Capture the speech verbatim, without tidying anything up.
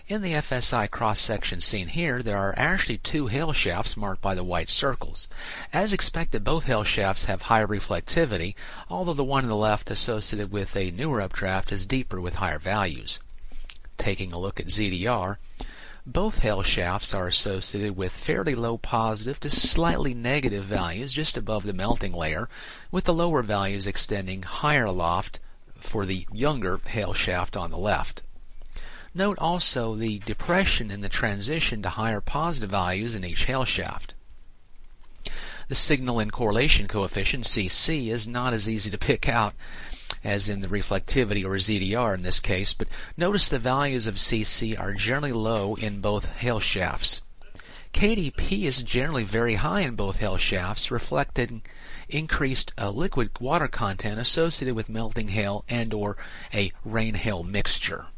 In the F S I cross-section seen here, there are actually two hail shafts marked by the white circles. As expected, both hail shafts have higher reflectivity, although the one on the left associated with a newer updraft is deeper with higher values. Taking a look at Z D R, both hail shafts are associated with fairly low positive to slightly negative values just above the melting layer, with the lower values extending higher aloft for the younger hail shaft on the left. Note also the depression in the transition to higher positive values in each hail shaft. The signal and correlation coefficient, C C, is not as easy to pick out as in the reflectivity or Z D R in this case, but notice the values of C C are generally low in both hail shafts. K D P is generally very high in both hail shafts, reflecting increased uh, liquid water content associated with melting hail and or a rain-hail mixture.